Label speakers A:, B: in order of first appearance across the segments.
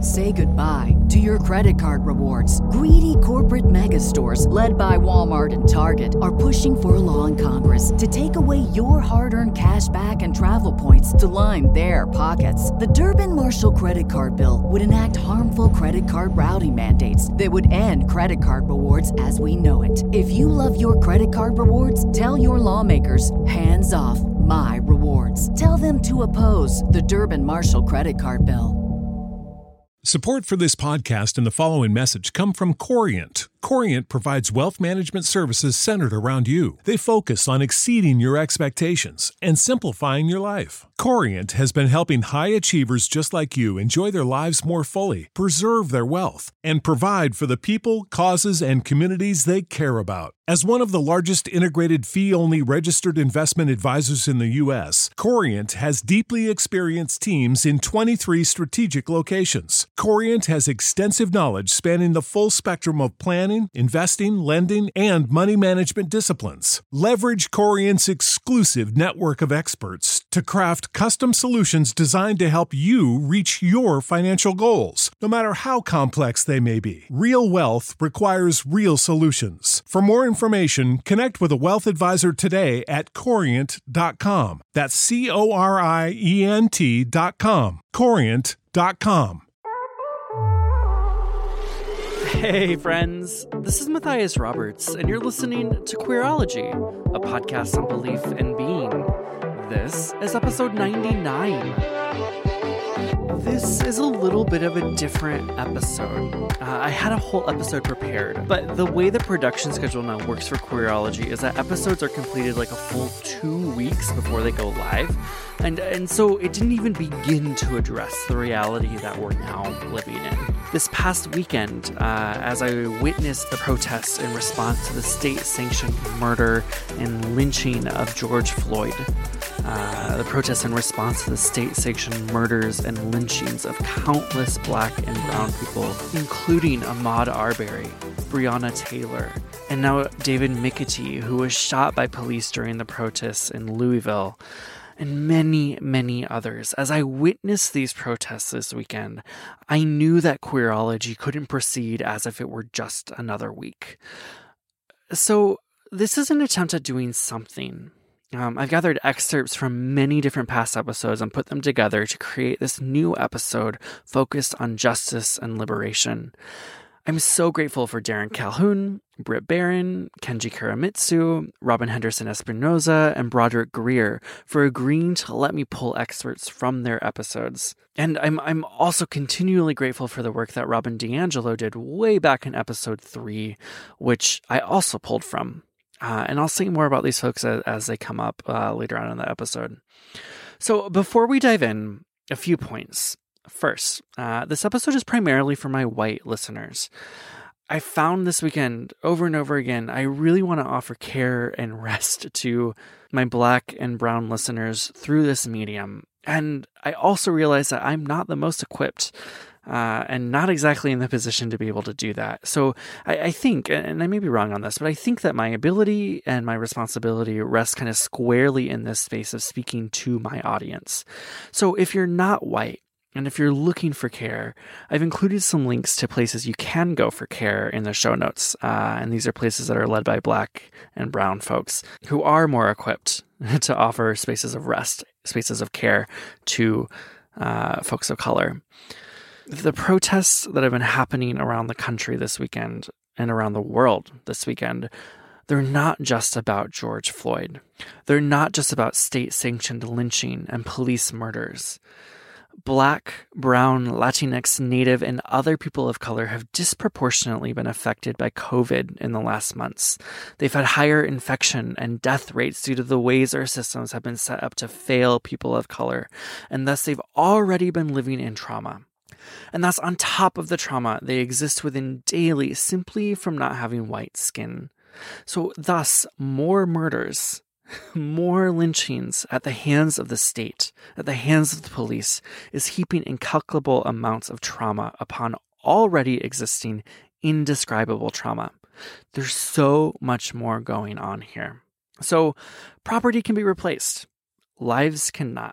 A: Say goodbye to your credit card rewards. Greedy corporate mega stores, led by Walmart and Target, are pushing for a law in Congress to take away your hard-earned cash back and travel points to line their pockets. The Durbin-Marshall credit card bill would enact harmful credit card routing mandates that would end credit card rewards as we know it. If you love your credit card rewards, tell your lawmakers, hands off my rewards. Tell them to oppose the Durbin-Marshall credit card bill.
B: Support for this podcast and the following message come from Corient. Corient provides wealth management services centered around you. They focus on exceeding your expectations and simplifying your life. Corient has been helping high achievers just like you enjoy their lives more fully, preserve their wealth, and provide for the people, causes, and communities they care about. As one of the largest integrated fee-only registered investment advisors in the U.S., Corient has deeply experienced teams in 23 strategic locations. Corient has extensive knowledge spanning the full spectrum of planning, investing, lending, and money management disciplines. Leverage Corient's exclusive network of experts to craft custom solutions designed to help you reach your financial goals, no matter how complex they may be. Real wealth requires real solutions. For more information, connect with a wealth advisor today at Corient.com. That's Corient.com. Corient.com.
C: Hey friends, this is Matthias Roberts, and you're listening to Queerology, a podcast on belief and being. This is episode 99. This is a little bit of a different episode. I had a whole episode prepared, but the way the production schedule now works for Queerology is that episodes are completed like a full 2 weeks before they go live, and so it didn't even begin to address the reality that we're now living in. This past weekend, as I witnessed the protests in response to the state-sanctioned murder and lynching of George Floyd, the protests in response to the state-sanctioned murders and lynchings of countless black and brown people, including Ahmaud Arbery, Breonna Taylor, and now David McAtee, who was shot by police during the protests in Louisville, and many, many others. As I witnessed these protests this weekend, I knew that Queerology couldn't proceed as if it were just another week. So this is an attempt at doing something. I've gathered excerpts from many different past episodes and put them together to create this new episode focused on justice and liberation. I'm so grateful for Darren Calhoun, Britt Barron, Kenji Karamitsu, Robin Henderson Espinoza, and Broderick Greer for agreeing to let me pull excerpts from their episodes. And I'm also continually grateful for the work that Robin DiAngelo did way back in episode 3, which I also pulled from. And I'll say more about these folks as they come up later on in the episode. So before we dive in, a few points. First, this episode is primarily for my white listeners. I found this weekend over and over again, I really want to offer care and rest to my black and brown listeners through this medium. And I also realized that I'm not the most equipped and not exactly in the position to be able to do that. So I think, and I may be wrong on this, but I think that my ability and my responsibility rests kind of squarely in this space of speaking to my audience. So if you're not white, and if you're looking for care, I've included some links to places you can go for care in the show notes. And these are places that are led by black and brown folks who are more equipped to offer spaces of rest, spaces of care to folks of color. The protests that have been happening around the country this weekend and around the world this weekend, they're not just about George Floyd. They're not just about state-sanctioned lynching and police murders. Black, brown, Latinx, Native, and other people of color have disproportionately been affected by COVID in the last months. They've had higher infection and death rates due to the ways our systems have been set up to fail people of color, and thus they've already been living in trauma. And that's on top of the trauma they exist within daily simply from not having white skin. So thus, more murders, more lynchings at the hands of the state, at the hands of the police, is heaping incalculable amounts of trauma upon already existing indescribable trauma. There's so much more going on here. So property can be replaced. Lives cannot.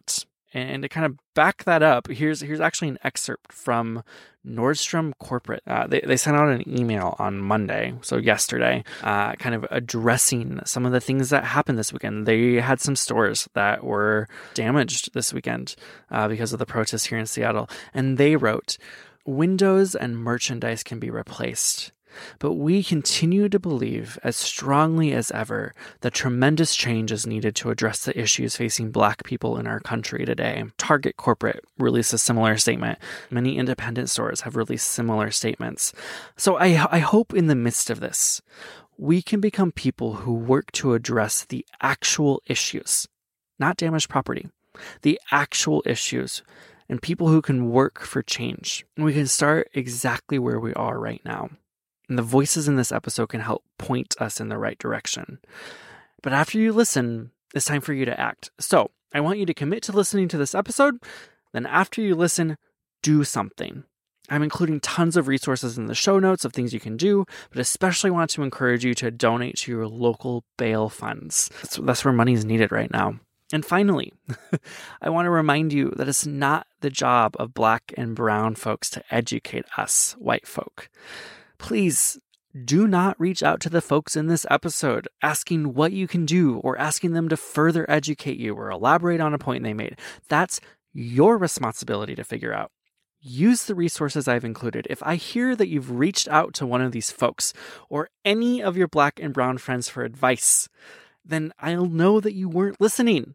C: And to kind of back that up, here's actually an excerpt from Nordstrom Corporate. They sent out an email on Monday, so yesterday, kind of addressing some of the things that happened this weekend. They had some stores that were damaged this weekend because of the protests here in Seattle. And they wrote, "Windows and merchandise can be replaced. But we continue to believe as strongly as ever that tremendous change is needed to address the issues facing Black people in our country today." Target Corporate released a similar statement. Many independent stores have released similar statements. So I hope in the midst of this, we can become people who work to address the actual issues, not damaged property, the actual issues, and people who can work for change. And we can start exactly where we are right now. And the voices in this episode can help point us in the right direction. But after you listen, it's time for you to act. So I want you to commit to listening to this episode. Then after you listen, do something. I'm including tons of resources in the show notes of things you can do, but especially want to encourage you to donate to your local bail funds. That's where money is needed right now. And finally, I want to remind you that it's not the job of Black and brown folks to educate us, white folk. Please do not reach out to the folks in this episode asking what you can do or asking them to further educate you or elaborate on a point they made. That's your responsibility to figure out. Use the resources I've included. If I hear that you've reached out to one of these folks or any of your Black and brown friends for advice, then I'll know that you weren't listening.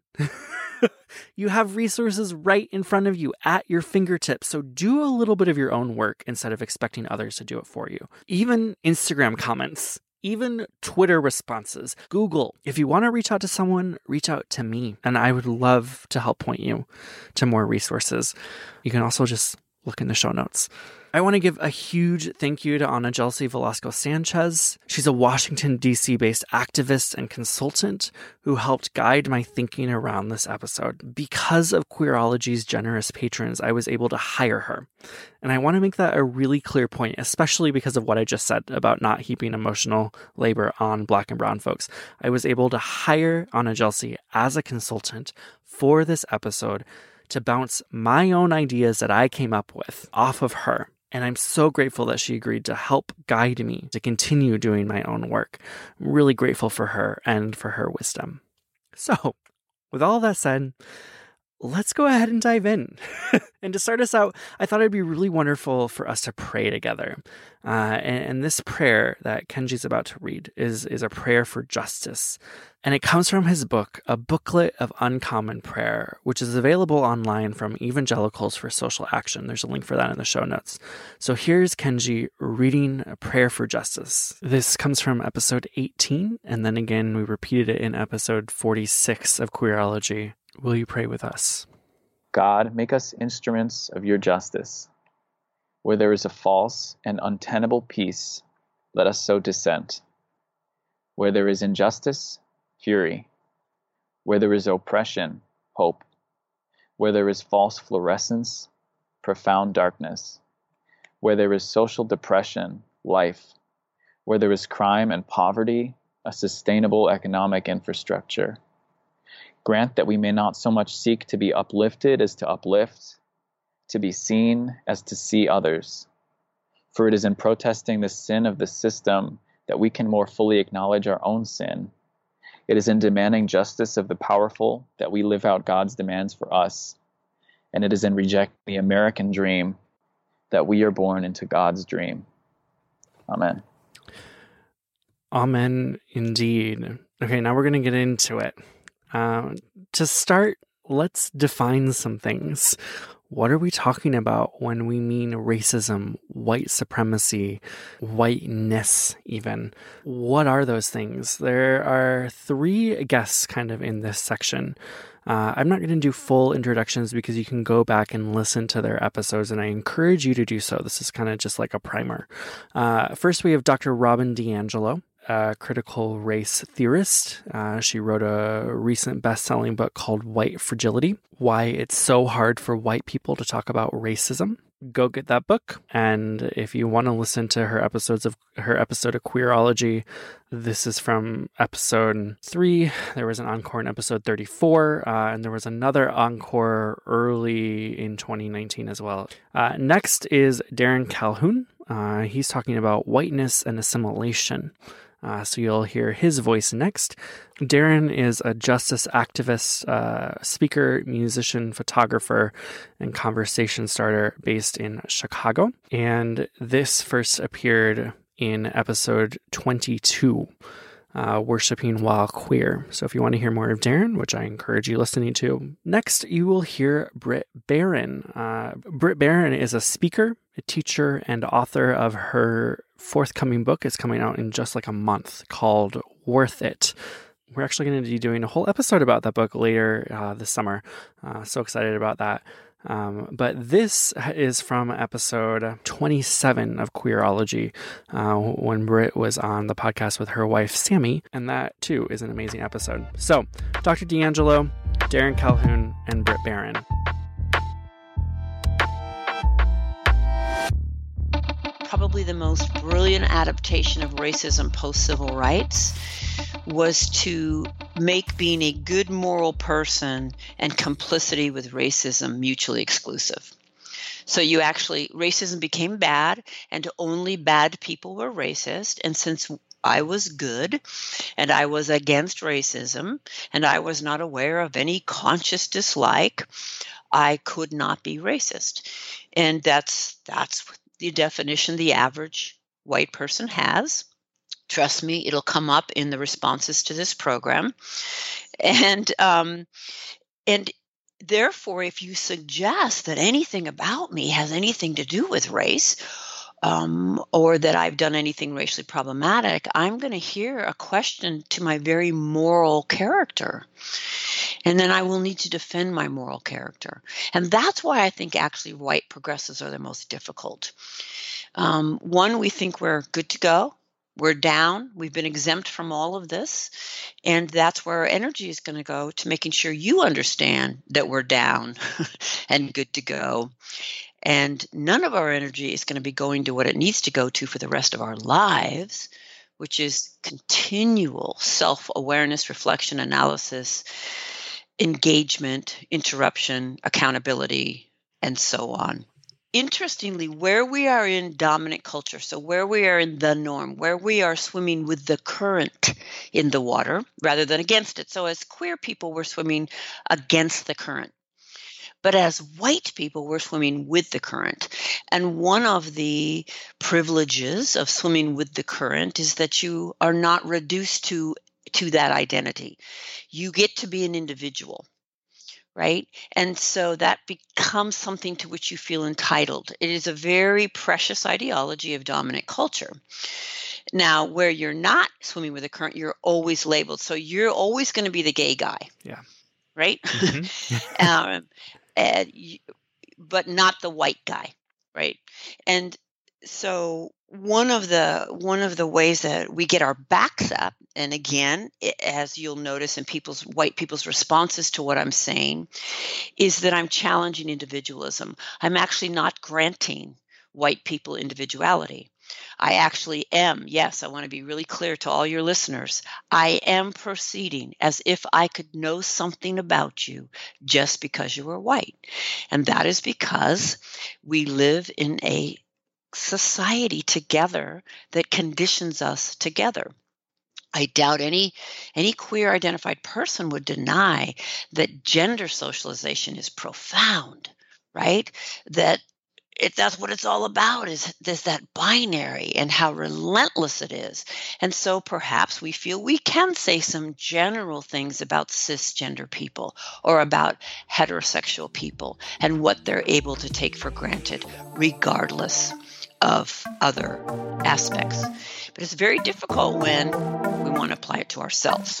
C: You have resources right in front of you at your fingertips. So do a little bit of your own work instead of expecting others to do it for you. Even Instagram comments, even Twitter responses, Google. If you want to reach out to someone, reach out to me. And I would love to help point you to more resources. You can also just look in the show notes. I want to give a huge thank you to Ana Jelcy Velasco Sanchez. She's a Washington, D.C. based activist and consultant who helped guide my thinking around this episode. Because of Queerology's generous patrons, I was able to hire her. And I want to make that a really clear point, especially because of what I just said about not heaping emotional labor on Black and brown folks. I was able to hire Ana Jelcy as a consultant for this episode to bounce my own ideas that I came up with off of her. And I'm so grateful that she agreed to help guide me to continue doing my own work. I'm really grateful for her and for her wisdom. So, with all that said, let's go ahead and dive in. And to start us out, I thought it'd be really wonderful for us to pray together. And this prayer that Kenji's about to read is a prayer for justice. And it comes from his book, A Booklet of Uncommon Prayer, which is available online from Evangelicals for Social Action. There's a link for that in the show notes. So here's Kenji reading a prayer for justice. This comes from episode 18, and then again, we repeated it in episode 46 of Queerology. Will you pray with us?
D: God, make us instruments of your justice. Where there is a false and untenable peace, let us sow dissent. Where there is injustice, fury. Where there is oppression, hope. Where there is false fluorescence, profound darkness. Where there is social depression, life. Where there is crime and poverty, a sustainable economic infrastructure. Grant that we may not so much seek to be uplifted as to uplift, to be seen as to see others. For it is in protesting the sin of the system that we can more fully acknowledge our own sin. It is in demanding justice of the powerful that we live out God's demands for us. And it is in rejecting the American dream that we are born into God's dream. Amen.
C: Amen, indeed. Okay, now we're going to get into it. To start, let's define some things. What are we talking about when we mean racism, white supremacy, whiteness even? What are those things? There are 3 guests kind of in this section. I'm not going to do full introductions because you can go back and listen to their episodes, and I encourage you to do so. This is kind of just like a primer. First, we have Dr. Robin DiAngelo, a critical race theorist. She wrote a recent best-selling book called White Fragility: Why It's So Hard for White People to Talk About Racism. go get that book. And if you want to listen to her episode of Queerology, this is from episode 3. There was an encore in episode 34, and there was another encore early in 2019 as well. Next is Darren Calhoun. He's talking about whiteness and assimilation. So you'll hear his voice next. Darren is a justice activist, speaker, musician, photographer, and conversation starter based in Chicago. And this first appeared in episode 22, Worshipping While Queer. So if you want to hear more of Darren, which I encourage you listening to, next you will hear Britt Barron. Britt Barron is a speaker, a teacher, and author of her forthcoming book. It's coming out in just like a month, called Worth It. We're actually going to be doing a whole episode about that book later this summer. So excited about that. But this is from episode 27 of Queerology, when Britt was on the podcast with her wife, Sammy, and that too is an amazing episode. So, Dr. D'Angelo, Darren Calhoun, and Britt Barron.
E: Probably the most brilliant adaptation of racism post-civil rights was to make being a good moral person and complicity with racism mutually exclusive. So racism became bad, and only bad people were racist. And since I was good and I was against racism and I was not aware of any conscious dislike, I could not be racist. And that's the definition the average white person has. Trust me, it'll come up in the responses to this program. And therefore, if you suggest that anything about me has anything to do with race, or that I've done anything racially problematic, I'm going to hear a question to my very moral character. And then I will need to defend my moral character. And that's why I think actually white progressives are the most difficult. One, we think we're good to go. We're down. We've been exempt from all of this. And that's where our energy is going to go, to making sure you understand that we're down and good to go. And none of our energy is going to be going to what it needs to go to for the rest of our lives, which is continual self-awareness, reflection, analysis, engagement, interruption, accountability, and so on. Interestingly, where we are in dominant culture, so where we are in the norm, where we are swimming with the current in the water rather than against it. So as queer people, we're swimming against the current. But as white people, we're swimming with the current. And one of the privileges of swimming with the current is that you are not reduced to that identity. You get to be an individual, right? And so that becomes something to which you feel entitled. It is a very precious ideology of dominant culture. Now, where you're not swimming with the current, you're always labeled. So you're always going to be the gay guy. Yeah. Right? Mm-hmm. But not the white guy, right? And so one of the ways that we get our backs up, and again, as you'll notice in white people's responses to what I'm saying, is that I'm challenging individualism. I'm actually not granting white people individuality. I actually am. Yes, I want to be really clear to all your listeners. I am proceeding as if I could know something about you just because you were white. And that is because we live in a society together that conditions us together. I doubt any queer identified person would deny that gender socialization is profound, right? That's what it's all about, is that binary and how relentless it is. And so perhaps we feel we can say some general things about cisgender people or about heterosexual people and what they're able to take for granted, regardless of other aspects. But it's very difficult when we want to apply it to ourselves.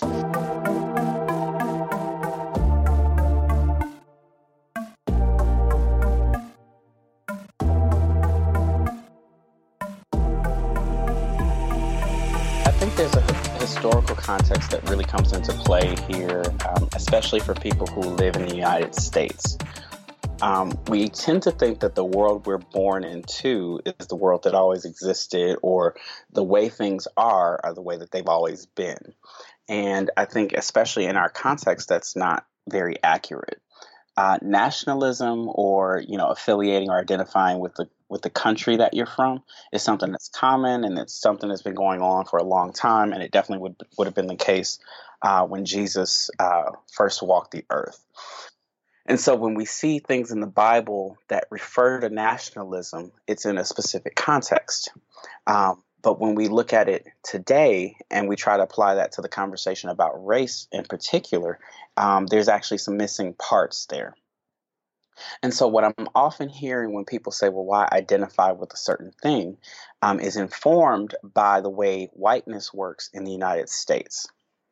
F: There's a historical context that really comes into play here, especially for people who live in the United States. We tend to think that the world we're born into is the world that always existed, or the way things are the way that they've always been. And I think, especially in our context, that's not very accurate. Nationalism, or affiliating or identifying with the country that you're from, is something that's common, and it's something that's been going on for a long time. And it definitely would have been the case when Jesus first walked the earth. And so when we see things in the Bible that refer to nationalism, it's in a specific context. But when we look at it today and we try to apply that to the conversation about race in particular, there's actually some missing parts there. And so what I'm often hearing when people say, well, why identify with a certain thing, is informed by the way whiteness works in the United States.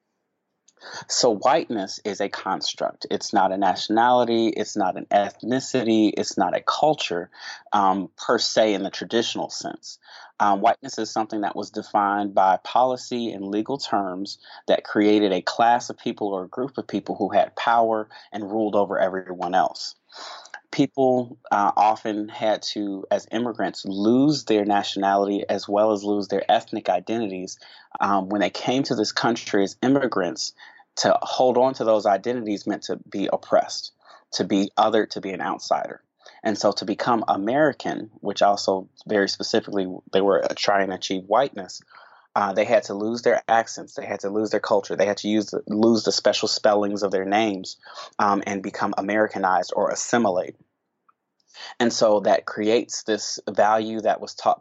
F: So whiteness is a construct. It's not a nationality. It's not an ethnicity. It's not a culture per se in the traditional sense. Whiteness is something that was defined by policy and legal terms that created a class of people or a group of people who had power and ruled over everyone else. People often had to, as immigrants, lose their nationality as well as lose their ethnic identities when they came to this country as immigrants. To hold on to those identities meant to be oppressed, to be other, to be an outsider. And so to become American, which also very specifically they were trying to achieve whiteness, they had to lose their accents, they had to lose their culture, they had to lose the special spellings of their names and become Americanized or assimilate. And so that creates this value that was taught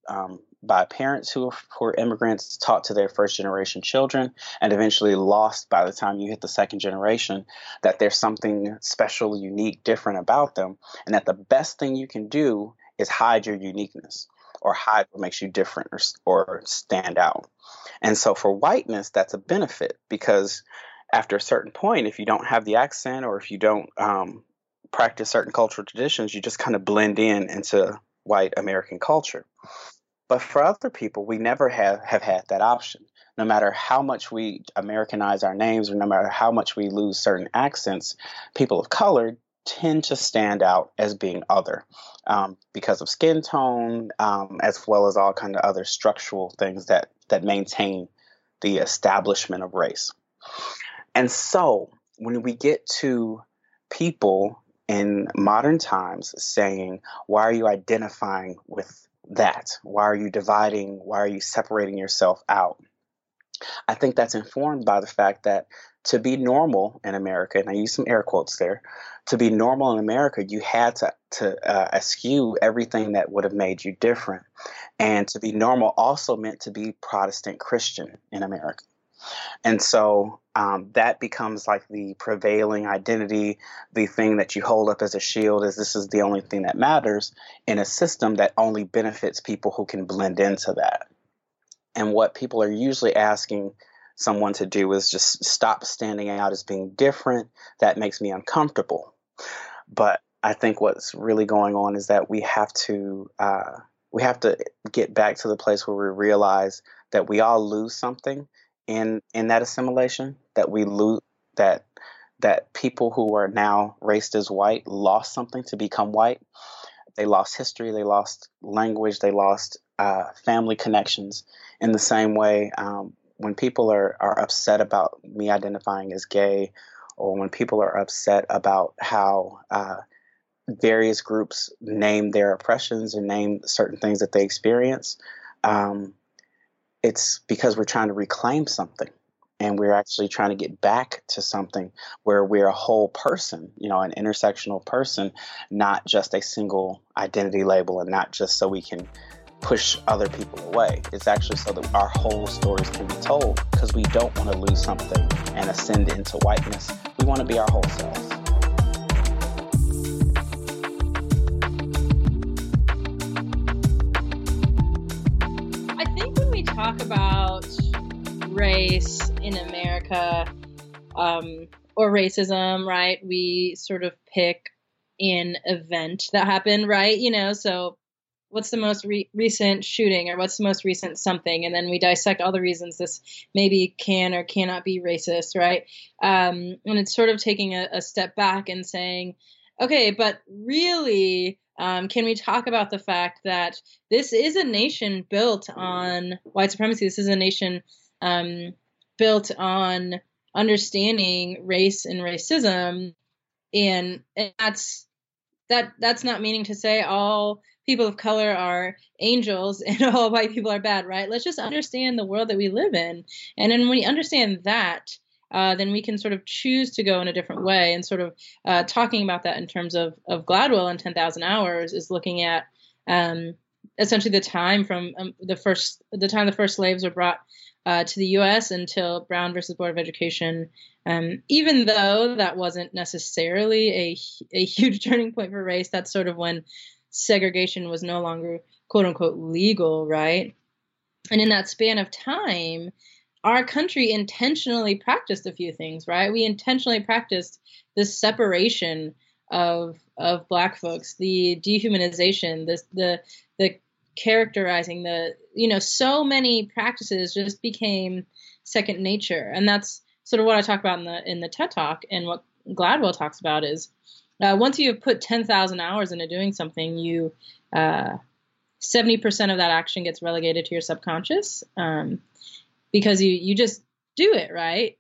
F: by parents who were immigrants, taught to their first generation children, and eventually lost by the time you hit the second generation, that there's something special, unique, different about them, and that the best thing you can do is hide your uniqueness or hide what makes you different or stand out. And so for whiteness, that's a benefit, because after a certain point, if you don't have the accent or if you don't practice certain cultural traditions, you just kind of blend into white American culture. But for other people, we never have had that option. No matter how much we Americanize our names, or no matter how much we lose certain accents, people of color tend to stand out as being other because of skin tone, as well as all kind of other structural things that maintain the establishment of race. And so when we get to people in modern times saying, why are you identifying with that? Why are you dividing? Why are you separating yourself out? I think that's informed by the fact that to be normal in America, and I use some air quotes there, to be normal in America, you had to eschew everything that would have made you different. And to be normal also meant to be Protestant Christian in America. And so that becomes like the prevailing identity, the thing that you hold up as a shield, as this is the only thing that matters in a system that only benefits people who can blend into that. And what people are usually asking someone to do is just stop standing out as being different. That makes me uncomfortable. But I think what's really going on is that we have to get back to the place where we realize that we all lose something in that assimilation, that we lose that people who are now raised as white lost something to become white. They lost history, they lost language, they lost family connections. In the same way, when people are upset about me identifying as gay, or when people are upset about how various groups name their oppressions and name certain things that they experience, it's because we're trying to reclaim something, and we're actually trying to get back to something where we're a whole person, an intersectional person, not just a single identity label, and not just so we can push other people away. It's actually so that our whole stories can be told, because we don't want to lose something and ascend into whiteness. We want to be our whole selves.
G: Talk about race in America, or racism, right? We sort of pick an event that happened, right? So what's the most recent shooting, or what's the most recent something? And then we dissect all the reasons this maybe can or cannot be racist, right? And it's sort of taking a step back and saying, okay, but really, can we talk about the fact that this is a nation built on white supremacy? This is a nation built on understanding race and racism, and that's not meaning to say all people of color are angels and all white people are bad, right? Let's just understand the world that we live in, and then when we understand that, then we can sort of choose to go in a different way. And sort of talking about that in terms of Gladwell and 10,000 Hours is looking at essentially the time from the time the first slaves were brought to the U.S. until Brown versus Board of Education. Even though that wasn't necessarily a huge turning point for race, that's sort of when segregation was no longer quote unquote legal, right? And in that span of time, our country intentionally practiced a few things, right? We intentionally practiced this separation of Black folks, the dehumanization, the characterizing, so many practices just became second nature. And that's sort of what I talk about in the TED Talk, and what Gladwell talks about is once you have put 10,000 hours into doing something, 70% of that action gets relegated to your subconscious. Because you just do it, right?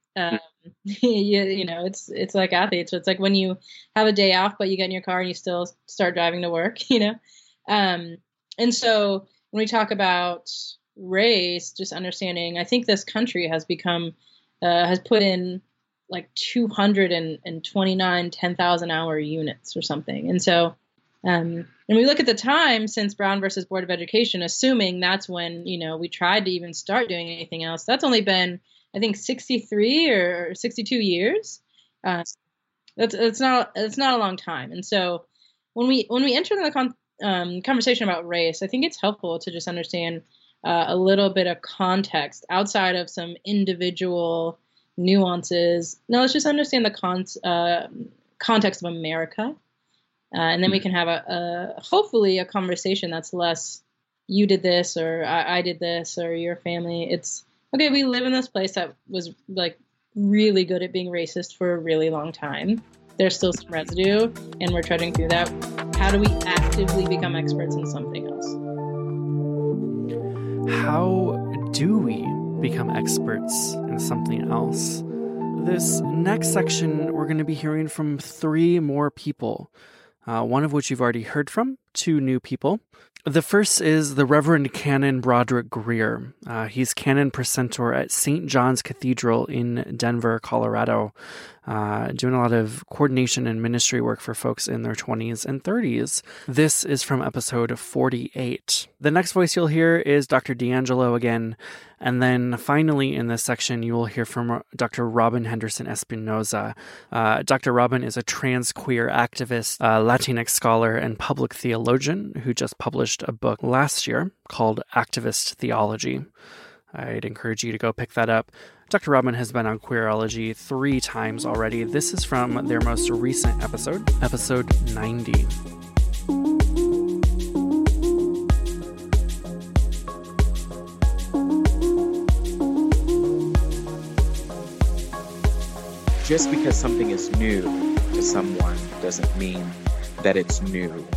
G: It's like athletes. It's like when you have a day off, but you get in your car and you still start driving to work, And so when we talk about race, just understanding, I think this country has become, has put in like 229 10,000 hour units or something. And so, and we look at the time since Brown versus Board of Education, assuming that's when, we tried to even start doing anything else. That's only been, I think, 63 or 62 years. It's not a long time. And so when we enter the conversation about race, I think it's helpful to just understand a little bit of context outside of some individual nuances. No, let's just understand the context of America. And then we can have hopefully a conversation that's less you did this or I did this or your family. It's okay. We live in this place that was like really good at being racist for a really long time. There's still some residue, and we're trudging through that. How do we actively become experts in something else?
C: How do we become experts in something else? This next section, we're going to be hearing from 3 more people. One of which you've already heard from, 2 new people. The first is the Reverend Canon Broderick Greer. He's Canon Precentor at St. John's Cathedral in Denver, Colorado, doing a lot of coordination and ministry work for folks in their 20s and 30s. This is from episode 48. The next voice you'll hear is Dr. D'Angelo again. And then finally in this section, you will hear from Dr. Robin Henderson Espinoza. Dr. Robin is a trans queer activist, Latinx scholar, and public theologian who just published a book last year called Activist Theology. I'd encourage you to go pick that up. Dr. Robin has been on Queerology 3 times already. This is from their most recent episode, episode 90.
D: Just because something is new to someone doesn't mean that it's new,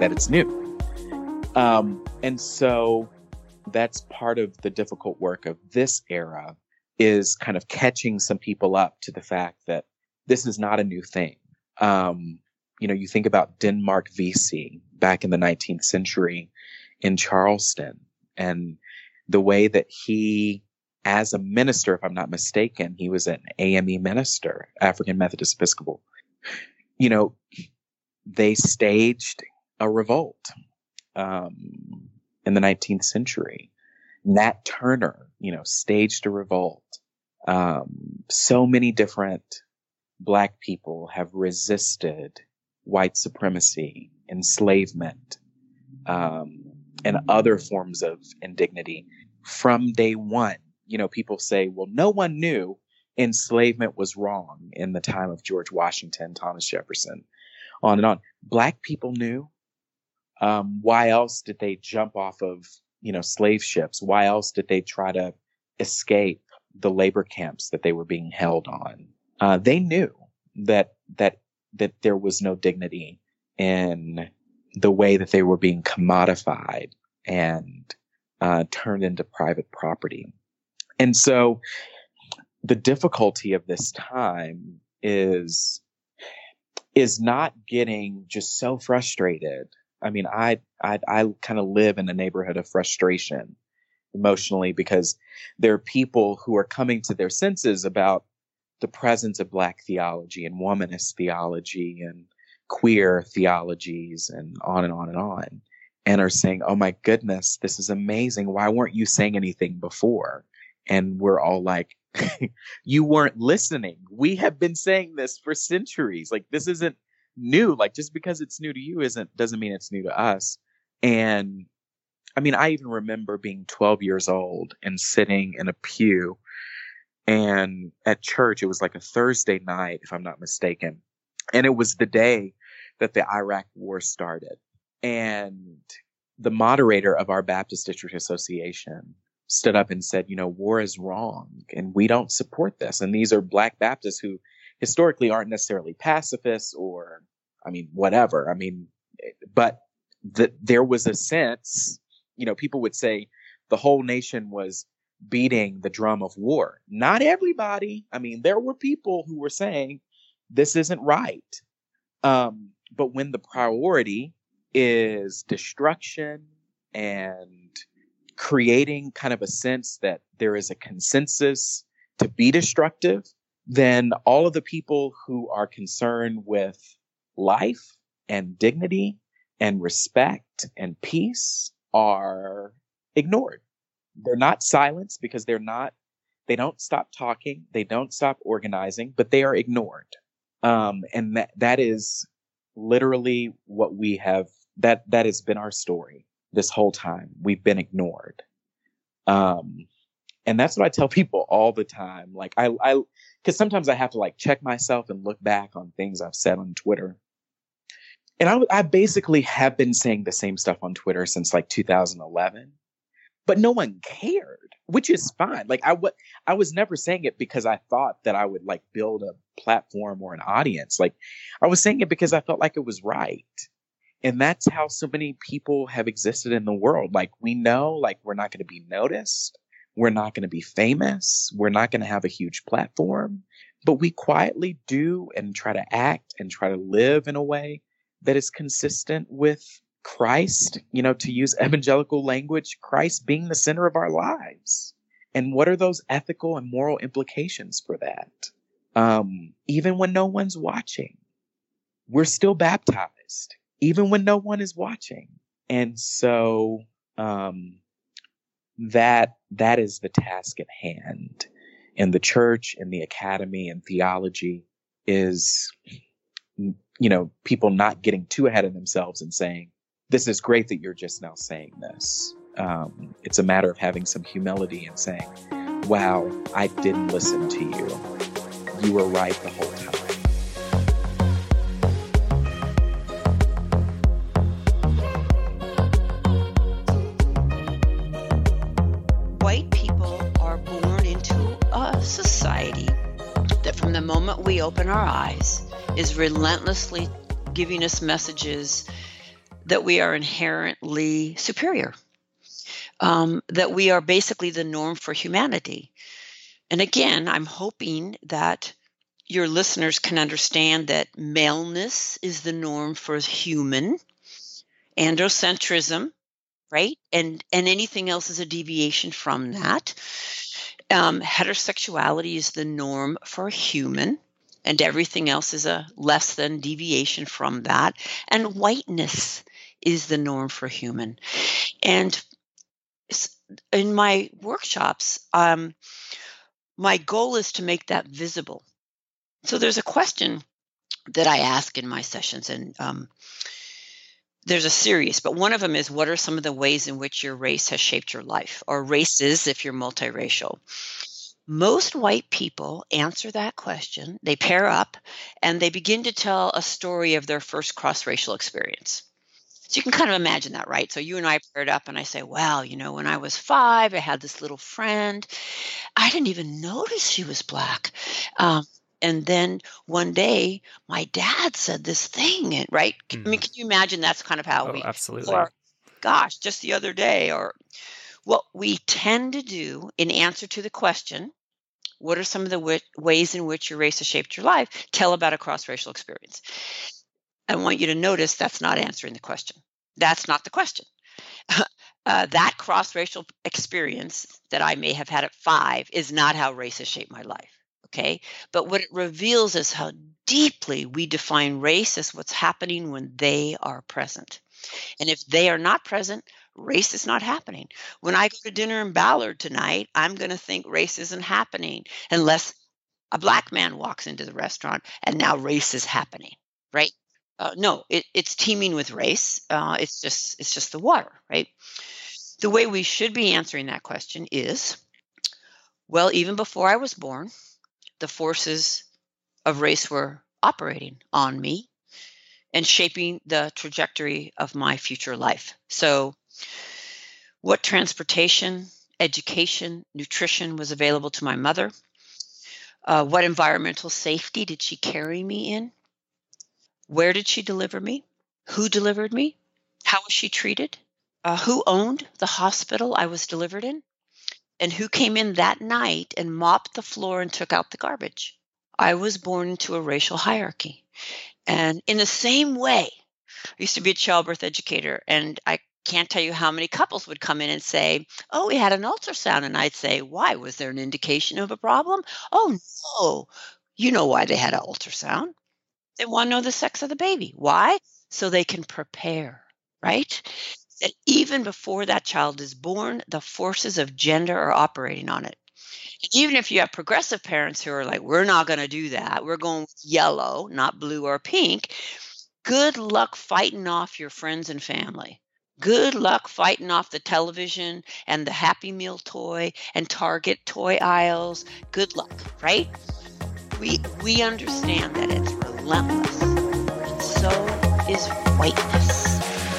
D: and so that's part of the difficult work of this era, is kind of catching some people up to the fact that this is not a new thing. You think about Denmark Vesey back in the 19th century in Charleston, and the way that he, as a minister, if I'm not mistaken, he was an AME minister, African Methodist Episcopal. They staged a revolt in the 19th century. Nat Turner, staged a revolt. So many different Black people have resisted white supremacy, enslavement, and other forms of indignity from day one. People say, well, no one knew enslavement was wrong in the time of George Washington, Thomas Jefferson, on and on. Black people knew. Why else did they jump off of, slave ships? Why else did they try to escape the labor camps that they were being held on? They knew that
H: that there was no dignity in the way that they were being commodified and turned into private property. And so the difficulty of this time is not getting just so frustrated. I mean, I kind of live in a neighborhood of frustration emotionally, because there are people who are coming to their senses about the presence of Black theology and womanist theology and queer theologies and on and on and on, and are saying, oh my goodness, this is amazing. Why weren't you saying anything before? And we're all like, you weren't listening. We have been saying this for centuries. Like, this isn't new. Like, just because it's new to you doesn't mean it's new to us. And I mean, I even remember being 12 years old and sitting in a pew, and at church, it was like a Thursday night, if I'm not mistaken. And it was the day that the Iraq war started. And the moderator of our Baptist District Association stood up and said, war is wrong and we don't support this. And these are Black Baptists who historically aren't necessarily pacifists or, whatever. But there was a sense, people would say the whole nation was beating the drum of war. Not everybody. There were people who were saying this isn't right. But when the priority is destruction and creating kind of a sense that there is a consensus to be destructive, then all of the people who are concerned with life and dignity and respect and peace are ignored. They're not silenced because they don't stop talking, they don't stop organizing, but they are ignored. And that is literally what we have, that has been our story this whole time. We've been ignored. And that's what I tell people all the time. Like because sometimes I have to check myself and look back on things I've said on Twitter. And I basically have been saying the same stuff on Twitter since 2011, but no one cared, which is fine. I was never saying it because I thought that I would build a platform or an audience. I was saying it because I felt like it was right. And that's how so many people have existed in the world. We know, we're not going to be noticed. We're not going to be famous. We're not going to have a huge platform, but we quietly do and try to act and try to live in a way that is consistent with Christ, to use evangelical language, Christ being the center of our lives. And what are those ethical and moral implications for that? Even when no one's watching, we're still baptized, even when no one is watching. And so that is the task at hand. And the church and the academy and theology is, people not getting too ahead of themselves and saying, this is great that you're just now saying this. It's a matter of having some humility and saying, wow, I didn't listen to you. You were right the whole time.
E: White people are born into a society that from the moment we open our eyes is relentlessly giving us messages that we are inherently superior, that we are basically the norm for humanity. And again, I'm hoping that your listeners can understand that maleness is the norm for human, androcentrism, right? And anything else is a deviation from that. Heterosexuality is the norm for human, and everything else is a less than deviation from that. And whiteness is the norm for human. And in my workshops, my goal is to make that visible. So there's a question that I ask in my sessions, and there's a series, but one of them is, what are some of the ways in which your race has shaped your life, or races if you're multiracial? Most white people answer that question. They pair up and they begin to tell a story of their first cross-racial experience. So you can kind of imagine that, right? So you and I paired up and I say, well, when I was 5, I had this little friend. I didn't even notice she was Black. And then one day, my dad said this thing, and right? I mean, can you imagine that's kind of how we,
C: absolutely.
E: or gosh, just the other day, or what we tend to do in answer to the question, what are some of the ways in which your race has shaped your life? Tell about a cross-racial experience. I want you to notice that's not answering the question. That's not the question. That cross-racial experience that I may have had at 5 is not how race has shaped my life. Okay. But what it reveals is how deeply we define race as what's happening when they are present. And if they are not present, race is not happening. When I go to dinner in Ballard tonight, I'm going to think race isn't happening unless a Black man walks into the restaurant and now race is happening, right? No, it's teeming with race. It's just the water, right? The way we should be answering that question is, well, even before I was born, the forces of race were operating on me and shaping the trajectory of my future life. So what transportation, education, nutrition was available to my mother? What environmental safety did she carry me in? Where did she deliver me? Who delivered me? How was she treated? Who owned the hospital I was delivered in? And who came in that night and mopped the floor and took out the garbage? I was born into a racial hierarchy. And in the same way, I used to be a childbirth educator, and I can't tell you how many couples would come in and say, oh, we had an ultrasound. And I'd say, why? Was there an indication of a problem? Oh, no. You know why they had an ultrasound. They want to know the sex of the baby. Why? So they can prepare, right? That even before that child is born, the forces of gender are operating on it. And even if you have progressive parents who are like, we're not going to do that, we're going with yellow, not blue or pink, good luck fighting off your friends and family. Good luck fighting off the television and the Happy Meal toy and Target toy aisles. Good luck, right? We understand that it's relentless, and so is whiteness.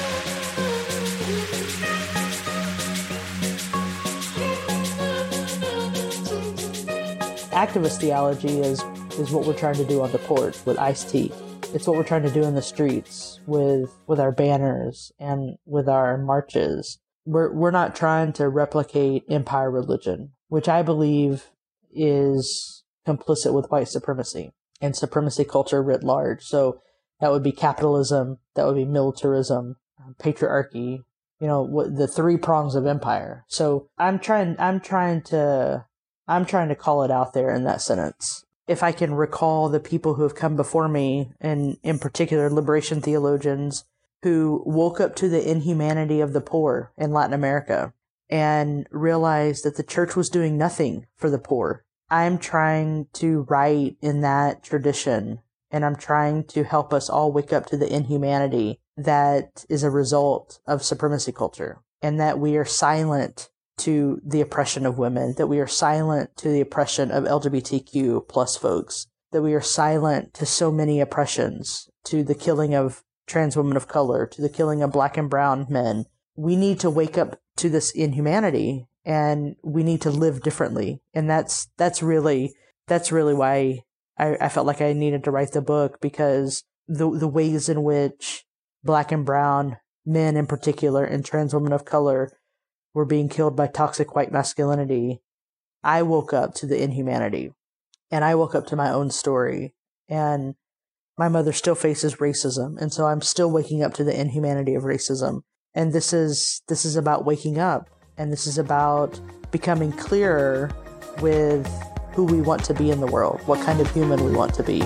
I: Activist theology is what we're trying to do on the porch with iced tea. It's what we're trying to do in the streets with our banners and with our marches. We're not trying to replicate empire religion, which I believe is complicit with white supremacy and supremacy culture writ large. So that would be capitalism, that would be militarism, patriarchy, the 3 prongs of empire. So I'm trying to call it out there in that sentence. If I can recall the people who have come before me, and in particular liberation theologians, who woke up to the inhumanity of the poor in Latin America and realized that the church was doing nothing for the poor. I'm trying to write in that tradition, and I'm trying to help us all wake up to the inhumanity that is a result of supremacy culture, and that we are silent to the oppression of women, that we are silent to the oppression of LGBTQ plus folks, that we are silent to so many oppressions, to the killing of trans women of color, to the killing of Black and brown men. We need to wake up to this inhumanity, and we need to live differently. And that's really why I felt like I needed to write the book, because the ways in which Black and brown men in particular and trans women of color were being killed by toxic white masculinity, I woke up to the inhumanity, and I woke up to my own story. And my mother still faces racism, and so I'm still waking up to the inhumanity of racism. And this is about waking up, and this is about becoming clearer with who we want to be in the world, what kind of human we want to be.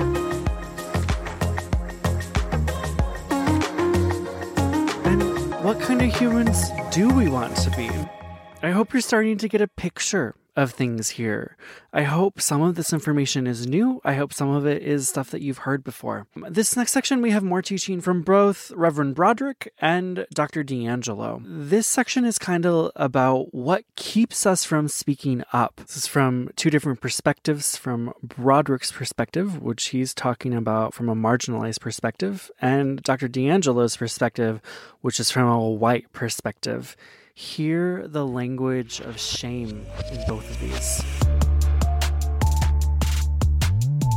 C: What kind of humans do we want to be? I hope you're starting to get a picture of things here. I hope some of this information is new. I hope some of it is stuff that you've heard before. This next section, we have more teaching from both Reverend Broderick and Dr. D'Angelo. This section is kind of about what keeps us from speaking up. This is from 2 different perspectives, from Broderick's perspective, which he's talking about from a marginalized perspective, and Dr. D'Angelo's perspective, which is from a white perspective. Hear the language of shame in both of these.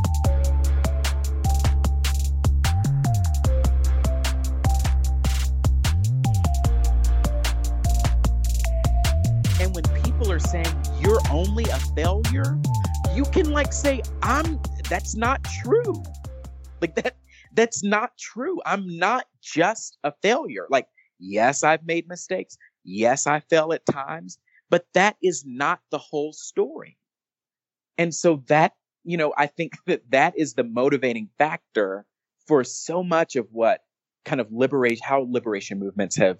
H: are saying you're only a failure, you can like say, that's not true. Like that's not true. I'm not just a failure. Like, yes, I've made mistakes. Yes, I fail at times, but that is not the whole story. And so that, I think that is the motivating factor for so much of what kind of how liberation movements have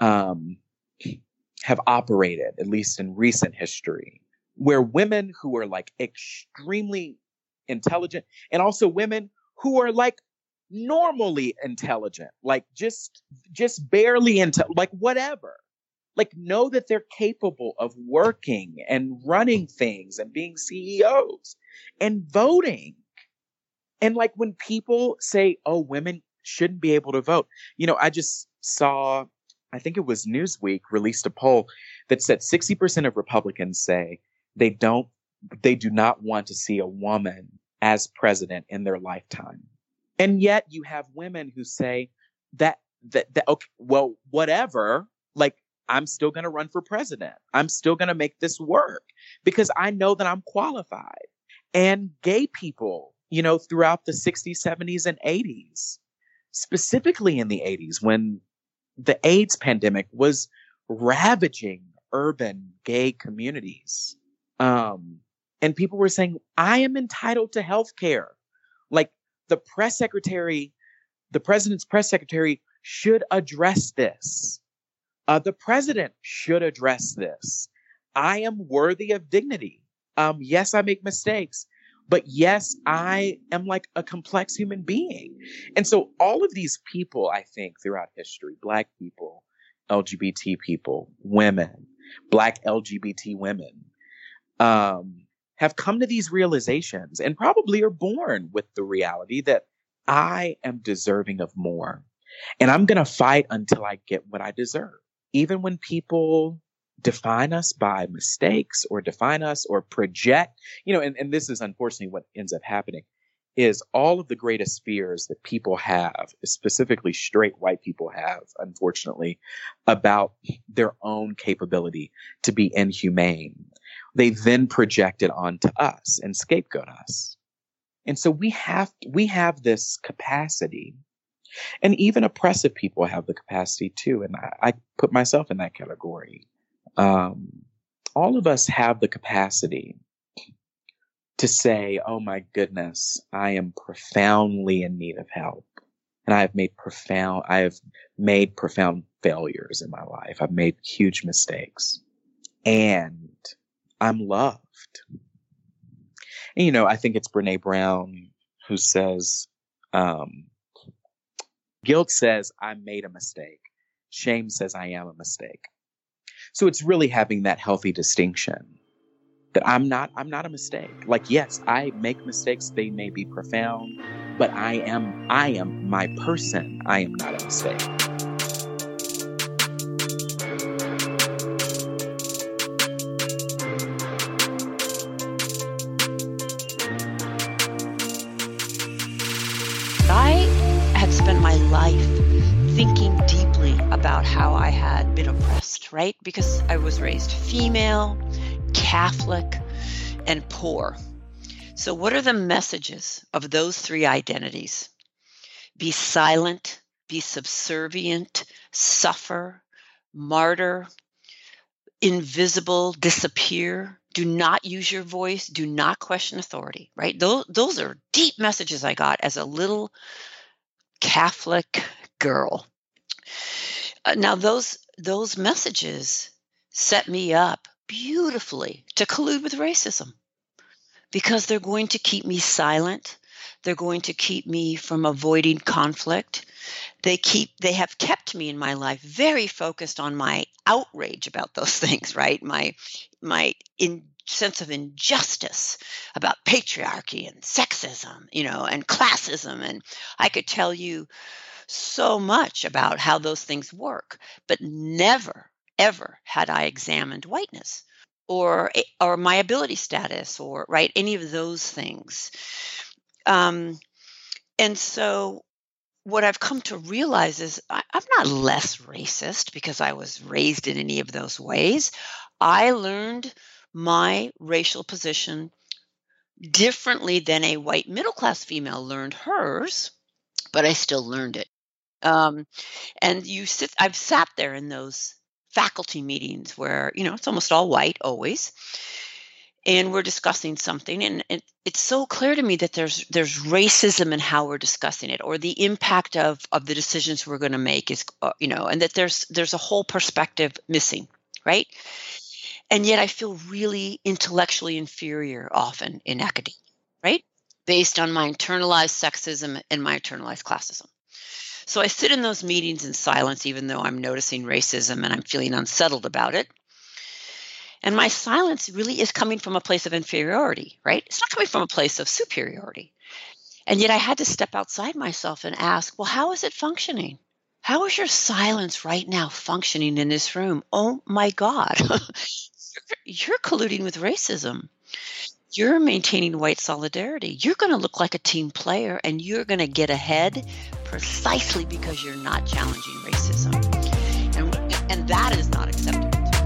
H: operated, at least in recent history, where women who are like extremely intelligent and also women who are like normally intelligent, like just barely like whatever, like know that they're capable of working and running things and being CEOs and voting. And like when people say, oh, women shouldn't be able to vote, I just saw, I think it was Newsweek released a poll that said 60% of Republicans say they do not want to see a woman as president in their lifetime. And yet you have women who say that okay, well, whatever, like, I'm still going to run for president. I'm still going to make this work because I know that I'm qualified. And gay people, throughout the 60s, 70s, and 80s, specifically in the 80s when the AIDS pandemic was ravaging urban gay communities. And people were saying, I am entitled to health care. Like the president's press secretary should address this. The president should address this. I am worthy of dignity. Yes, I make mistakes, but yes, I am like a complex human being. And so all of these people, I think, throughout history, Black people, LGBT people, women, Black LGBT women, have come to these realizations and probably are born with the reality that I am deserving of more. And I'm going to fight until I get what I deserve. Even when people define us by mistakes or define us or project, and this is unfortunately what ends up happening, is all of the greatest fears that people have, specifically straight white people have, unfortunately, about their own capability to be inhumane. They then project it onto us and scapegoat us. And so we have this capacity. And even oppressive people have the capacity too. And I put myself in that category. All of us have the capacity to say, oh my goodness, I am profoundly in need of help. And I have made profound failures in my life. I've made huge mistakes. And I'm loved. And, I think it's Brene Brown who says, guilt says I made a mistake. Shame says I am a mistake. So it's really having that healthy distinction that I'm not a mistake. Like, yes, I make mistakes. They may be profound, but I am my person. I am not a mistake.
E: Spent my life thinking deeply about how I had been oppressed, right? Because I was raised female, Catholic, and poor. So what are the messages of those three identities? Be silent, be subservient, suffer, martyr, invisible, disappear. Do not use your voice. Do not question authority, right? Those are deep messages I got as a little Catholic girl. Now, those messages set me up beautifully to collude with racism because they're going to keep me silent. They're going to keep me from avoiding conflict. They have kept me in my life very focused on my outrage about those things, right? My sense of injustice about patriarchy and sexism, and classism. And I could tell you so much about how those things work, but never, ever had I examined whiteness or my ability status or, right, any of those things. And so what I've come to realize is I'm not less racist because I was raised in any of those ways. I learned my racial position differently than a white middle class female learned hers, but I still learned it. Um, and I've sat there in those faculty meetings where, it's almost all white always. And we're discussing something, and it's so clear to me that there's racism in how we're discussing it, or the impact of the decisions we're going to make is, and that there's a whole perspective missing, right? And yet I feel really intellectually inferior often in academia, right? Based on my internalized sexism and my internalized classism. So I sit in those meetings in silence, even though I'm noticing racism and I'm feeling unsettled about it. And my silence really is coming from a place of inferiority, right? It's not coming from a place of superiority. And yet I had to step outside myself and ask, well, how is it functioning? How is your silence right now functioning in this room? Oh my God, you're colluding with racism. You're maintaining white solidarity. You're going to look like a team player, and you're going to get ahead precisely because you're not challenging racism. And that is not acceptable.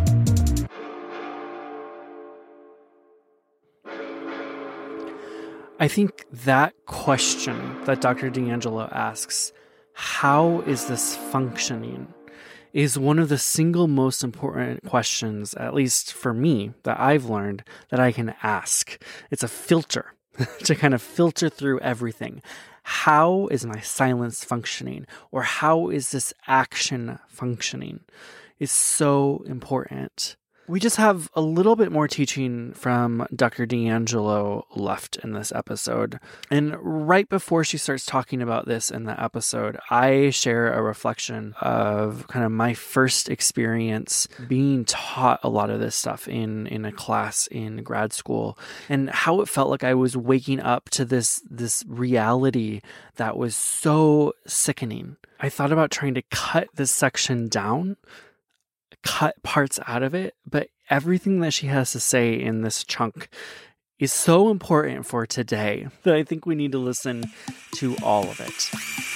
C: I think that question that Dr. D'Angelo asks, how is this functioning, is one of the single most important questions, at least for me, that I've learned that I can ask. It's a filter to kind of filter through everything. How is my silence functioning? Or how is this action functioning? Is so important. We just have a little bit more teaching from Dr. D'Angelo left in this episode. And right before she starts talking about this in the episode, I share a reflection of kind of my first experience being taught a lot of this stuff in a class in grad school, and how it felt like I was waking up to this reality that was so sickening. I thought about trying to cut this section down, cut parts out of it, but everything that she has to say in this chunk is so important for today that I think we need to listen to all of it.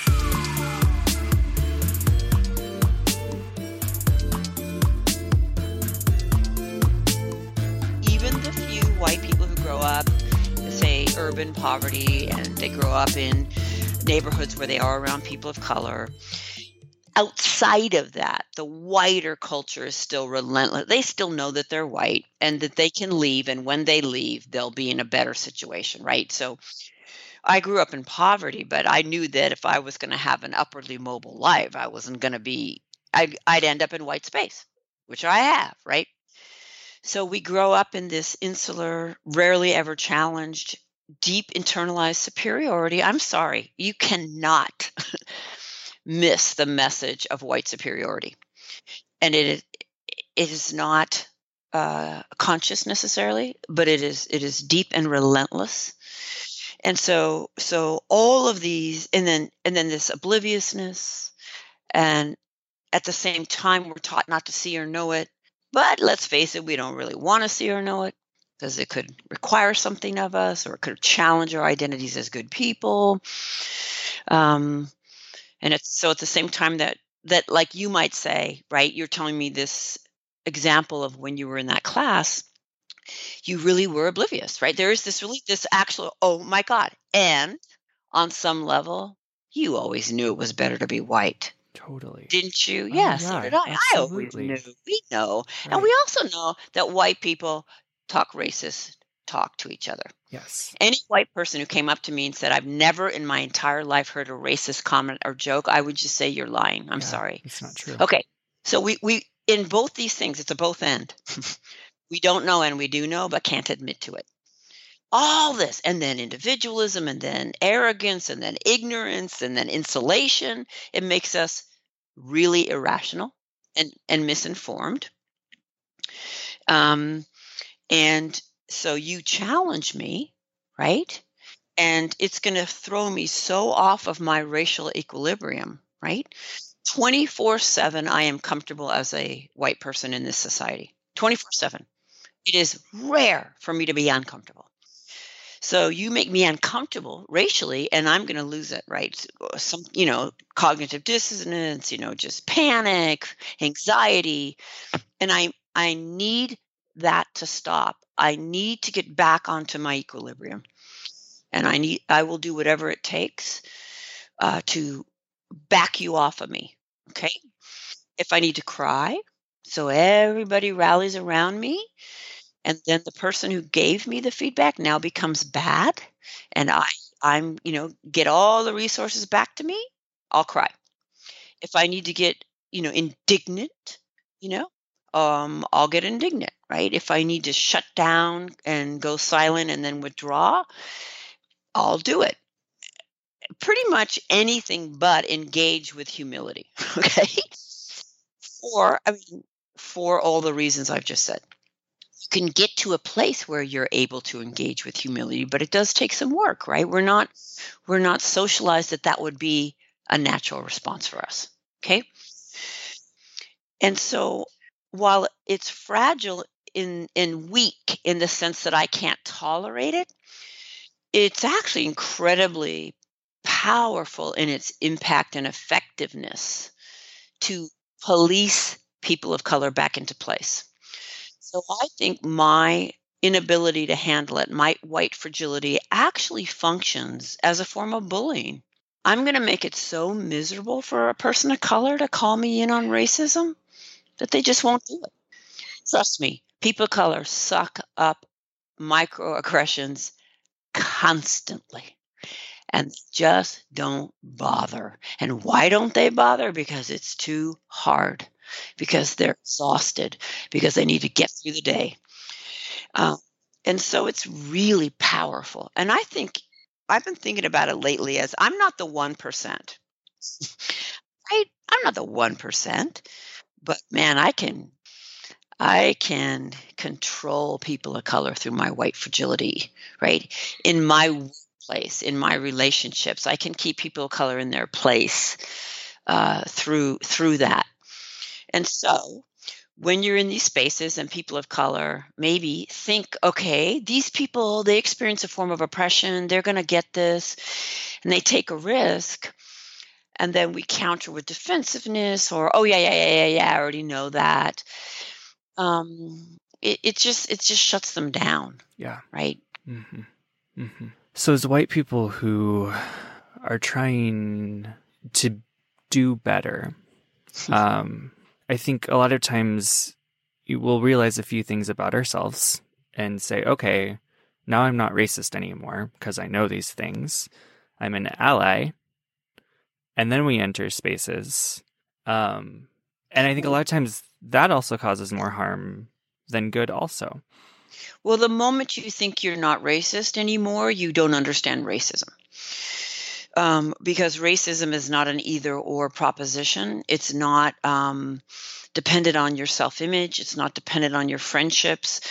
E: Even the few white people who grow up, say, urban poverty, and they grow up in neighborhoods where they are around people of color, outside of that, the whiter culture is still relentless. They still know that they're white and that they can leave. And when they leave, they'll be in a better situation, right? So I grew up in poverty, but I knew that if I was going to have an upwardly mobile life, I wasn't going to be, I'd end up in white space, which I have, right? So we grow up in this insular, rarely ever challenged, deep internalized superiority. I'm sorry, you cannot miss the message of white superiority. And it is not conscious necessarily, but it is deep and relentless. And so all of these, and then this obliviousness, and at the same time we're taught not to see or know it. But let's face it, we don't really want to see or know it because it could require something of us, or it could challenge our identities as good people. And it's so at the same time that like you might say, right, you're telling me this example of when you were in that class, you really were oblivious, right? There is this actual, oh my God. And on some level, you always knew it was better to be white.
C: Totally.
E: Didn't you? Yeah, so did I.
C: Absolutely.
E: I always knew. We know.
C: Right.
E: And we also know that white people talk racist talk to each other.
C: Yes.
E: Any white person who came up to me and said, I've never in my entire life heard a racist comment or joke, I would just say, you're lying. I'm sorry.
C: It's not true.
E: Okay. So we in both these things, it's a both end. We don't know and we do know, but can't admit to it. All this, and then individualism, and then arrogance, and then ignorance, and then insulation. It makes us really irrational and misinformed. And so you challenge me, right? And it's going to throw me so off of my racial equilibrium, right? 24/7, I am comfortable as a white person in this society. 24/7. It is rare for me to be uncomfortable. So you make me uncomfortable racially, and I'm going to lose it, right? Some, cognitive dissonance, just panic, anxiety. And I need that to stop, I need to get back onto my equilibrium. And I will do whatever it takes to back you off of me. Okay. If I need to cry, so everybody rallies around me, and then the person who gave me the feedback now becomes bad, and I'm get all the resources back to me, I'll cry. If I need to get indignant, I'll get indignant, right? If I need to shut down and go silent and then withdraw, I'll do it. Pretty much anything but engage with humility. Okay. For all the reasons I've just said. You can get to a place where you're able to engage with humility, but it does take some work, right? We're not socialized that would be a natural response for us. Okay. And so while it's fragile and weak in the sense that I can't tolerate it, it's actually incredibly powerful in its impact and effectiveness to police people of color back into place. So I think my inability to handle it, my white fragility, actually functions as a form of bullying. I'm going to make it so miserable for a person of color to call me in on racism that they just won't do it. Trust me, people of color suck up microaggressions constantly. And just don't bother. And why don't they bother? Because it's too hard. Because they're exhausted. Because they need to get through the day. And so it's really powerful. And I think I've been thinking about it lately as I'm not the 1%. Right? I'm not the 1%. But man, I can control people of color through my white fragility, right? In my place, in my relationships, I can keep people of color in their place through that. And so when you're in these spaces and people of color maybe think, okay, these people, they experience a form of oppression, they're going to get this, and they take a risk, and then we counter with defensiveness or, oh, yeah, I already know that. It just shuts them down. Yeah. Right.
C: Mm-hmm. Mm-hmm. So as white people who are trying to do better, I think a lot of times you will realize a few things about ourselves and say, okay, now I'm not racist anymore because I know these things. I'm an ally. And then we enter spaces. And I think a lot of times that also causes more harm than good also.
E: Well, the moment you think you're not racist anymore, you don't understand racism. Because racism is not an either-or proposition. It's not dependent on your self-image. It's not dependent on your friendships.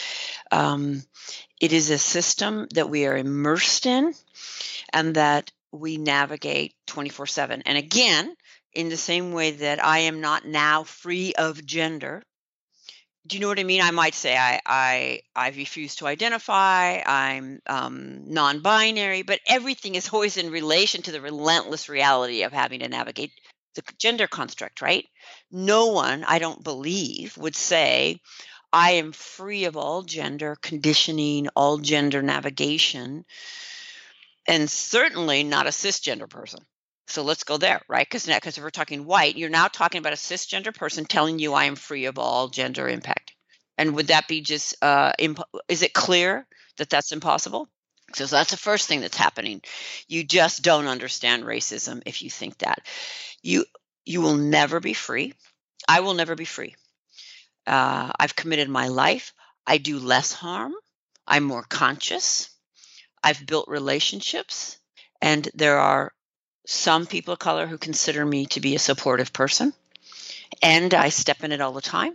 E: It is a system that we are immersed in and that we navigate 24/7. And again, in the same way that I am not now free of gender. Do you know what I mean? I might say I refuse to identify, I'm non-binary, but everything is always in relation to the relentless reality of having to navigate the gender construct, right? No one, I don't believe, would say, I am free of all gender conditioning, all gender navigation, and certainly not a cisgender person. So let's go there, right? Because if we're talking white, you're now talking about a cisgender person telling you I am free of all gender impact. And would that be just, is it clear that that's impossible? So that's the first thing that's happening. You just don't understand racism if you think that. You will never be free. I will never be free. I've committed my life. I do less harm. I'm more conscious. I've built relationships. And there are some people of color who consider me to be a supportive person, and I step in it all the time.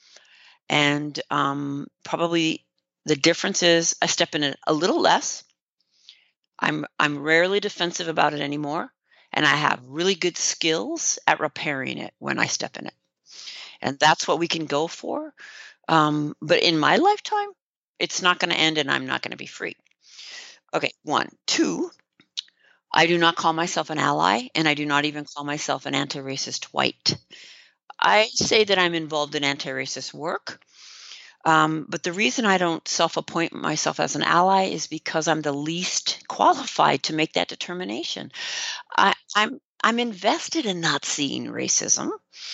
E: And probably the difference is I step in it a little less. I'm rarely defensive about it anymore, and I have really good skills at repairing it when I step in it. And that's what we can go for. But in my lifetime, it's not going to end, and I'm not going to be free. Okay, 1. 2. I do not call myself an ally, and I do not even call myself an anti-racist white. I say that I'm involved in anti-racist work. But the reason I don't self-appoint myself as an ally is because I'm the least qualified to make that determination. I'm invested in not seeing racism,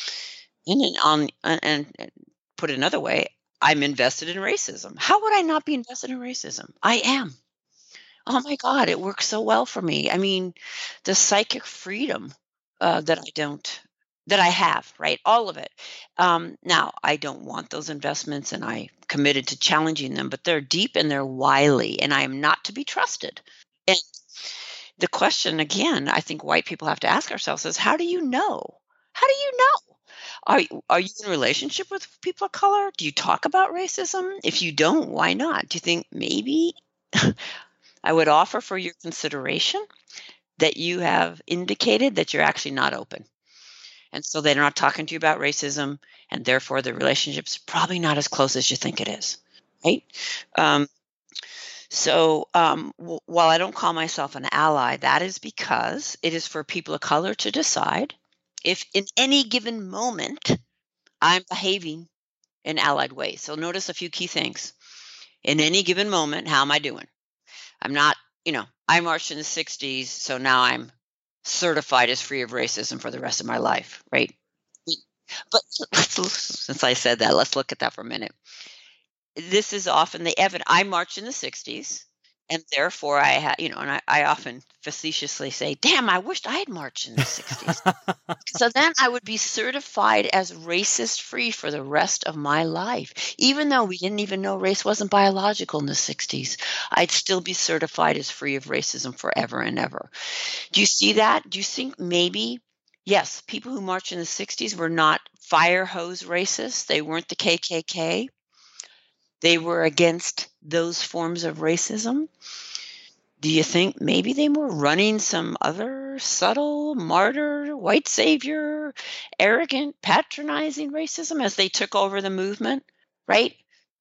E: and put it another way, I'm invested in racism. How would I not be invested in racism? I am. Oh my God, it works so well for me. I mean, the psychic freedom that I have, right? All of it. Now, I don't want those investments, and I committed to challenging them, but they're deep and they're wily, and I am not to be trusted. And the question, again, I think white people have to ask ourselves is, how do you know? How do you know? Are you in a relationship with people of color? Do you talk about racism? If you don't, why not? Do you think maybe I would offer for your consideration that you have indicated that you're actually not open? And so they're not talking to you about racism, and therefore the relationship's probably not as close as you think it is, right? While I don't call myself an ally, that is because it is for people of color to decide if in any given moment I'm behaving in allied ways. So notice a few key things. In any given moment, how am I doing? I'm not, I marched in the 60s, so now I'm certified as free of racism for the rest of my life, right? But since I said that, let's look at that for a minute. This is often the evidence. I marched in the 60s, and therefore I had, and I often facetiously say, damn, I wished I had marched in the 60s. So then I would be certified as racist free for the rest of my life. Even though we didn't even know race wasn't biological in the 60s, I'd still be certified as free of racism forever and ever. Do you see that? Do you think maybe, yes, people who marched in the 60s were not fire hose racists. They weren't the KKK. They were against those forms of racism. Do you think maybe they were running some other subtle, martyr, white savior, arrogant, patronizing racism as they took over the movement, right?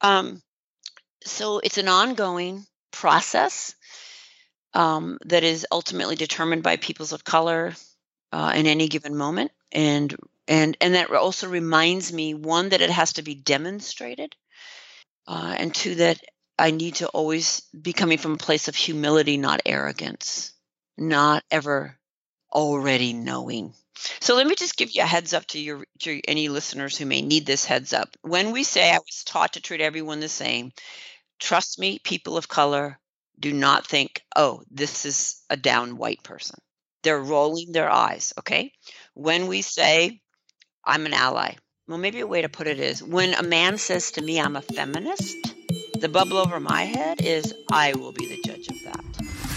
E: So it's an ongoing process that is ultimately determined by peoples of color in any given moment. And that also reminds me, one, that it has to be demonstrated, and two, that I need to always be coming from a place of humility, not arrogance, not ever already knowing. So let me just give you a heads up to any listeners who may need this heads up. When we say I was taught to treat everyone the same, trust me, people of color do not think, oh, this is a down white person. They're rolling their eyes, okay? When we say I'm an ally, well, maybe a way to put it is, when a man says to me I'm a feminist, the bubble over my head is I will be the judge of that.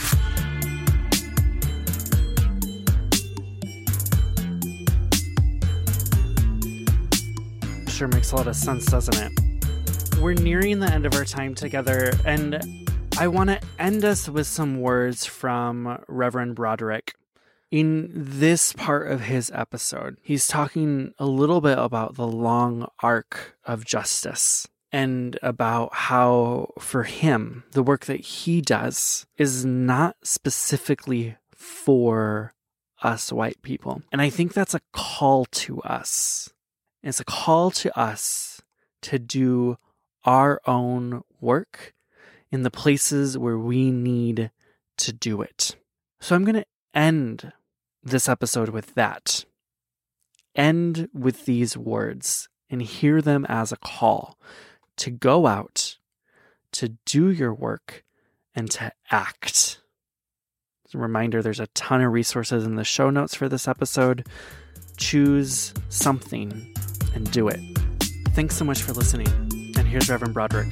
C: Sure makes a lot of sense, doesn't it? We're nearing the end of our time together, and I want to end us with some words from Reverend Broderick. In this part of his episode, he's talking a little bit about the long arc of justice and about how, for him, the work that he does is not specifically for us white people. And I think that's a call to us. It's a call to us to do our own work in the places where we need to do it. So I'm going to end this episode with that. End with these words and hear them as a call to go out, to do your work, and to act. As a reminder, there's a ton of resources in the show notes for this episode. Choose something and do it. Thanks so much for listening. And here's Reverend Broderick.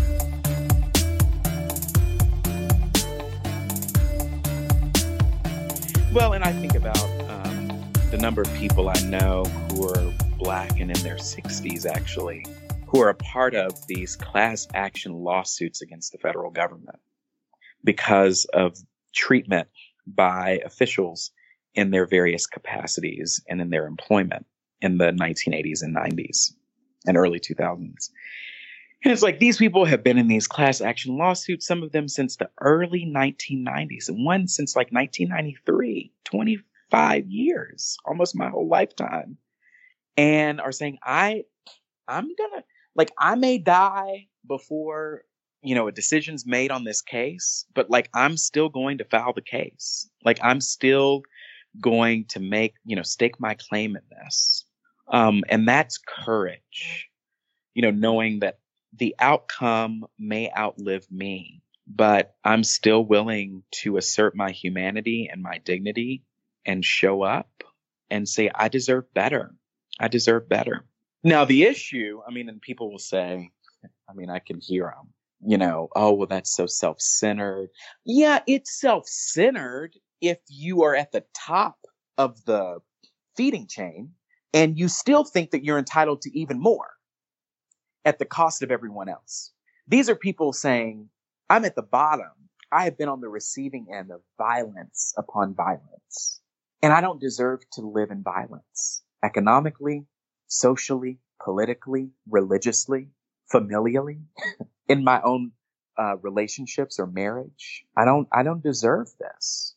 H: Well, and I think about the number of people I know who are Black and in their 60s, actually, who are a part of these class action lawsuits against the federal government because of treatment by officials in their various capacities and in their employment in the 1980s and 90s and early 2000s. And it's like these people have been in these class action lawsuits, some of them since the early 1990s, and one since like 1993, 25 years, almost my whole lifetime, and are saying, I'm like, I may die before, a decision's made on this case, but like, I'm still going to file the case. Like, I'm still going to stake my claim in this. And that's courage, knowing that the outcome may outlive me, but I'm still willing to assert my humanity and my dignity and show up and say, I deserve better. I deserve better. Now, the issue, and people will say, I can hear them, oh, well, that's so self-centered. Yeah, it's self-centered if you are at the top of the feeding chain and you still think that you're entitled to even more at the cost of everyone else. These are people saying, I'm at the bottom. I have been on the receiving end of violence upon violence, and I don't deserve to live in violence economically, socially, politically, religiously, familially, in my own relationships or marriage. I don't deserve this.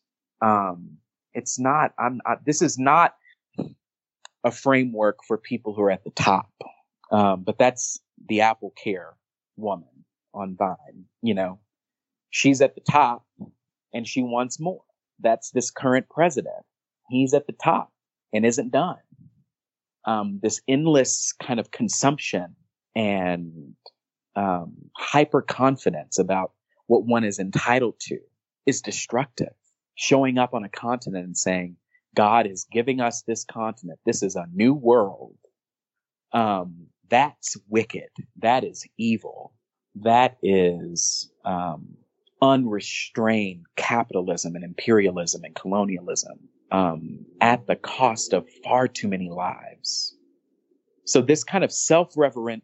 H: This is not a framework for people who are at the top. But that's the Apple Care woman on Vine. She's at the top and she wants more. That's this current president. He's at the top and isn't done. This endless kind of consumption and hyper confidence about what one is entitled to is destructive. Showing up on a continent and saying, God is giving us this continent. This is a new world. That's wicked. That is evil. That is unrestrained capitalism and imperialism and colonialism at the cost of far too many lives. So this kind of self-referential,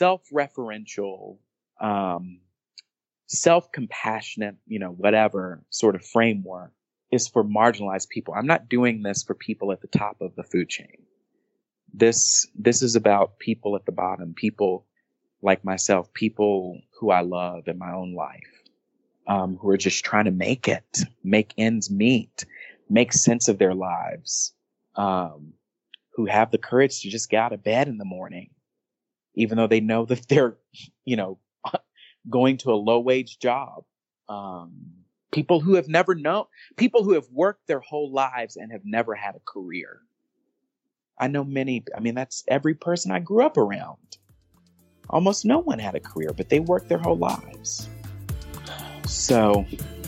H: self-compassionate, whatever sort of framework is for marginalized people. I'm not doing this for people at the top of the food chain. This is about people at the bottom, people like myself, people who I love in my own life, who are just trying to make ends meet, make sense of their lives, who have the courage to just get out of bed in the morning, even though they know that they're, going to a low-wage job. People who have never known, people who have worked their whole lives and have never had a career. I know many, that's every person I grew up around. Almost no one had a career, but they worked their whole lives. So,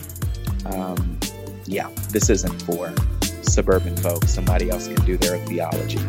H: this isn't for suburban folks. Somebody else can do their theology.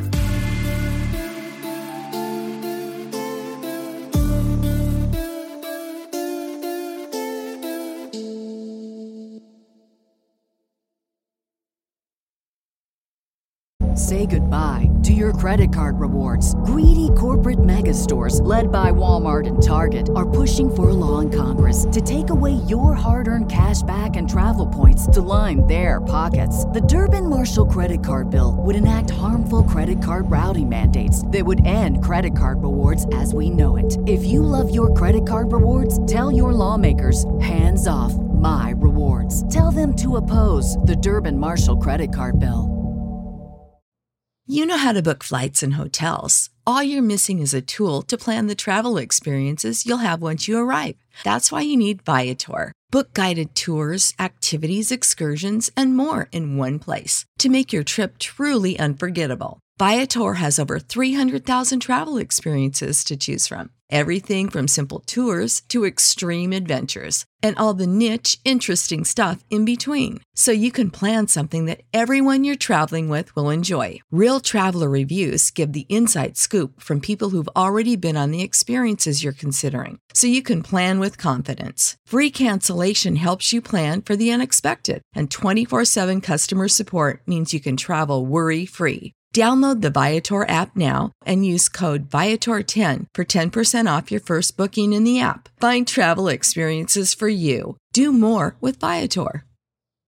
A: Say goodbye to your credit card rewards. Greedy corporate mega stores, led by Walmart and Target, are pushing for a law in Congress to take away your hard-earned cash back and travel points to line their pockets. The Durbin-Marshall credit card bill would enact harmful credit card routing mandates that would end credit card rewards as we know it. If you love your credit card rewards, tell your lawmakers, hands off my rewards. Tell them to oppose the Durbin-Marshall credit card bill.
J: You know how to book flights and hotels. All you're missing is a tool to plan the travel experiences you'll have once you arrive. That's why you need Viator. Book guided tours, activities, excursions, and more in one place to make your trip truly unforgettable. Viator has over 300,000 travel experiences to choose from. Everything from simple tours to extreme adventures and all the niche, interesting stuff in between. So you can plan something that everyone you're traveling with will enjoy. Real traveler reviews give the inside scoop from people who've already been on the experiences you're considering. So you can plan with confidence. Free cancellation helps you plan for the unexpected. And 24/7 customer support means you can travel worry-free. Download the Viator app now and use code Viator10 for 10% off your first booking in the app. Find travel experiences for you. Do more with Viator.